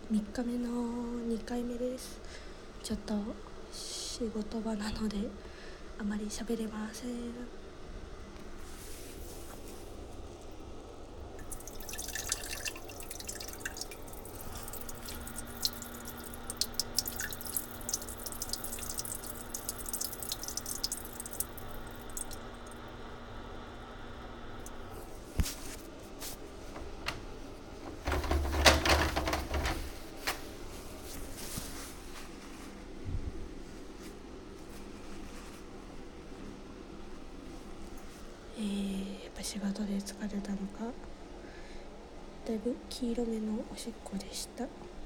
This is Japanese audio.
3日目の2回目です。ちょっと仕事場なのであまり喋れません。やっぱ仕事で疲れたのか、だいぶ黄色めのおしっこでした。